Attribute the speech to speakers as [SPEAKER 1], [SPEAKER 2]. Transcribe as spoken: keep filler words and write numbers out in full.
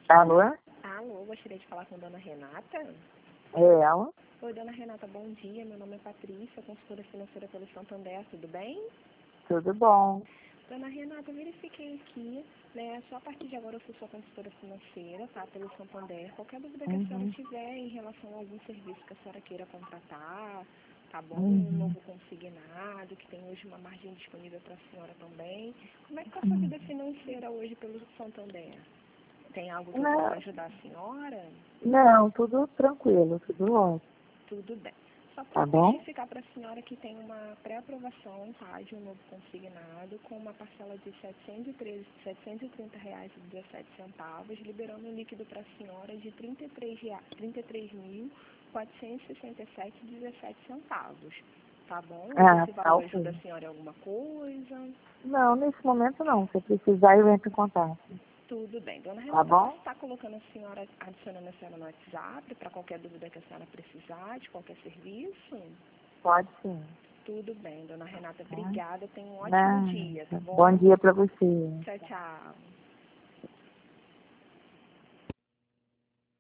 [SPEAKER 1] Alô?
[SPEAKER 2] Alô, gostaria de falar com a dona Renata.
[SPEAKER 1] É ela?
[SPEAKER 2] Oi, dona Renata, bom dia. Meu nome é Patrícia, consultora financeira pelo Santander, tudo bem?
[SPEAKER 1] Tudo bom.
[SPEAKER 2] Dona Renata, eu verifiquei aqui, né, só a partir de agora eu sou sua consultora financeira, tá, pelo Santander. Qualquer dúvida que a senhora
[SPEAKER 1] Uhum.
[SPEAKER 2] tiver em relação a algum serviço que a senhora queira contratar, tá bom? Um
[SPEAKER 1] Uhum.
[SPEAKER 2] novo consignado, que tem hoje uma margem disponível para a senhora também. Como é que está a sua vida financeira hoje pelo Santander? Tem algo que eu possa
[SPEAKER 1] Não,
[SPEAKER 2] ajudar a senhora?
[SPEAKER 1] não, tudo tranquilo, tudo ótimo.
[SPEAKER 2] Tudo bem. Só para
[SPEAKER 1] Tá bom?
[SPEAKER 2] certificar para a senhora que tem uma pré-aprovação, tá, de um novo consignado com uma parcela de setecentos e treze, setecentos e trinta reais e dezessete centavos, liberando um líquido para a senhora de trinta e três reais, trinta e três mil, quatrocentos e sessenta e sete reais e dezessete centavos. Tá bom?
[SPEAKER 1] Ah,
[SPEAKER 2] Esse
[SPEAKER 1] tá
[SPEAKER 2] valor ajuda
[SPEAKER 1] ok.
[SPEAKER 2] a senhora em alguma coisa?
[SPEAKER 1] Não, nesse momento não. Se precisar, eu entro em contato.
[SPEAKER 2] Tudo bem. Dona
[SPEAKER 1] Tá
[SPEAKER 2] Renata, eu
[SPEAKER 1] bom?
[SPEAKER 2] posso estar colocando a senhora, adicionando a senhora no WhatsApp para qualquer dúvida que a senhora precisar, de qualquer serviço?
[SPEAKER 1] Pode sim.
[SPEAKER 2] Tudo bem, dona Renata.
[SPEAKER 1] Tá?
[SPEAKER 2] Obrigada. Tenha um ótimo
[SPEAKER 1] Não.
[SPEAKER 2] dia, tá
[SPEAKER 1] Bom
[SPEAKER 2] bom?
[SPEAKER 1] dia pra você.
[SPEAKER 2] Tchau, tchau.